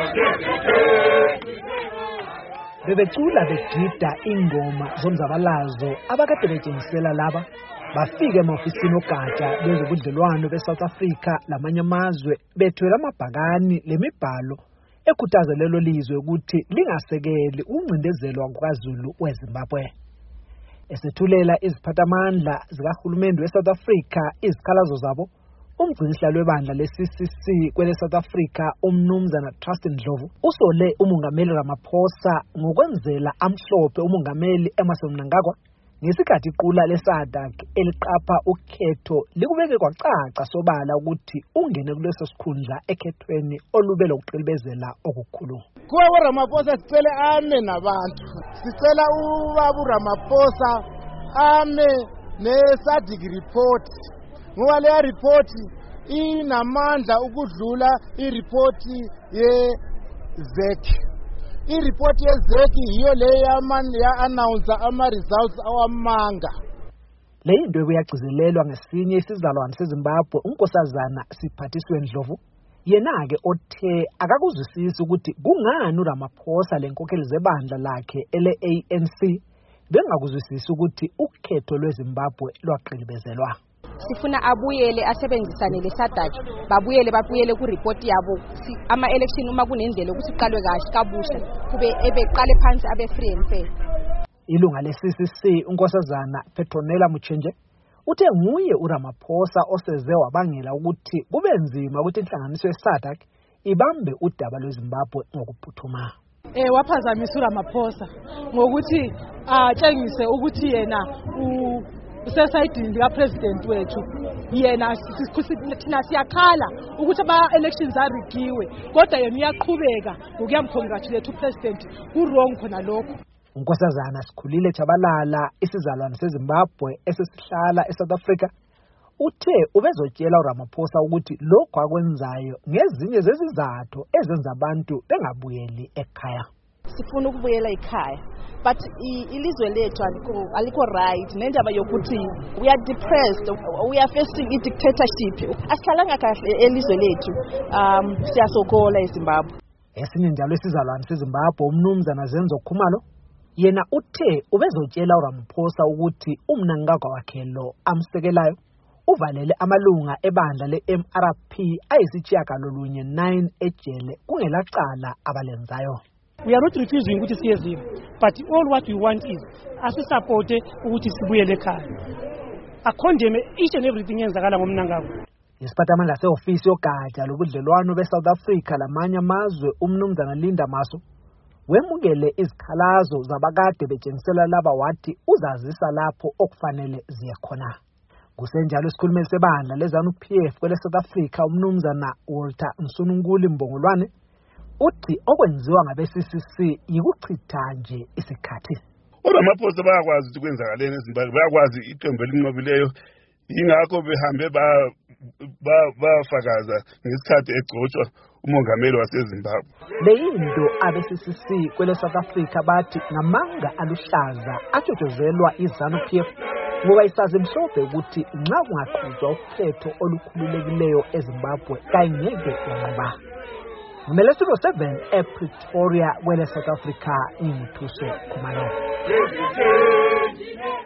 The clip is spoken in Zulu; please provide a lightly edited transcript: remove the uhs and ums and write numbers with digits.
Bebecula begida ingoma zomzabalazo abakade betshengisela laba bafike emafisini ogatsha lwezobudlelwano beSouth Africa lamanye amazwe bethwele amabhakani lemibhalo ekhuthaza lelo lizwe ukuthi lingasekeli ukuncindezelwa kwaZulu weZimbabwe. Esethulela iziphathamandla zikahulumeni weSouth Africa izikhalazo zabo, umgcinisihlalo webandla le-CCC kwele South Africa umnumzana Trustin Ndlovu usole umongameli Ramaphosa ngokwenzela amhlophe umongameli Emmerson Mnangagwa ngesikhathi iqula leSADC eliqapha ukhetho likubeke kwacaca sobala ukuthi ungene kuleso sikhundla ekhethweni olube lokuqilibezela okukhulu. Kuwa Ramaphosa sicela ame nabantu. Sicela ubaba Ramaphosa ame ne-SADC report. Ngoba le report inamandla ukudlula i-report ye-ZEC. I-report ye-ZEC yiyo le ya-announce ama-results awamanga. Le into ebuyagcizelelwa ngesinye isizalwane seZimbabwe uNkosazana Siphathiswe Ndlovu, yena-ke othe akakuzwisisi ukuthi kungani uRamaphosa lenkokheli zebandla lakhe ele-ANC bengakuzwisisi ukuthi ukhetho lweZimbabwe lwaqilibezelwa. Sifuna abuyele asebenzisane leSADC babuyele ku report yabo ama-election uma kunendlela ukuthi iqalwe kahle kabusha kube ebeqale phansi abe free and fair. Ilunga le-CCC uNkosazana Petronella Muchenje uthe nguye uRamaphosa oseze wabangela ukuthi kube nzima ukuthi inhlanganiso yeSADC ibambe udaba lweZimbabwe ngokuphuthuma. Waphazamisa uRamaphosa ngokuthi atshengise ukuthi yena usesayidini likapresident wethu, yena thina siyakhala ukuthi ama-elections arigiwe kodwa yena uyaqhubeka ngokuyamcongratulate upresident. Kurong khona lokho. uNkosazana Sikhulile Tshabalala isizalwane seZimbabwe esesihlala eSouth Africa uthe ubezotshela uRamaphosa ukuthi lokho akwenzayo ngezinye zezizathu ezenza abantu bengabuyeli ekhaya. Sifuna ukubuyela ekhaya but ilizwe lethu aliko right nendaba yokuthi we are depressed, we are facing i-dictatorship. Asihlalanga kahle elizwe lethu, siyasokola eZimbabwe. Esinye njalo isizalwane seZimbabwe umnumzana Zenzo Khumalo yena uthe ubezotshela uRamaphosa ukuthi uMnangagwa wakhe lo amsekelayo uvalele amalunga ebandla le-MRP ayisitshiyagalolunye 9 ejele kungelacala abalenzayo. We are not refusing ukuthi siyezimo, but all what we want is asisupport ukuthi sibuyele ekhaya. Akondeme each and everything yenzakala ngomnangagwa. Isiphathamandla seofisi yogatsha lobudlelwano beSouth Africa lamanye amazwe umnumzana Linda Maso wemukele izikhalazo zabakade betshengisela laba wathi uzazisa lapho okufanele ziye khona. Kusenjalo isikhulumeli sebandla leZANU-PF kwele South Africa umnumzana Walter Msununkuli Mbongolwane uthi okwenziwa ngabe-CCC yikuchitha nje isikhathi. uRamaphosa bayakwazi ukuthi kwenzakaleni eZimbabwe, bayakwazi iqembu elinqobileyo, yingakho behambe bafakaza ngesikhathi egcotshwa umongameli waseZimbabwe. Le into abe-CCC kwele South Africa bathi ngamanga aluhlaza atshotshozelwa iZANU-PF ngoba isazi mhlophe ukuthi nxa kungaqhutshwa ukhetho olukhululekileyo eZimbabwe kayingeke yanqoba. Ngimele Studio 7 ePretoria kwele South Africa inguthuso Khumalo.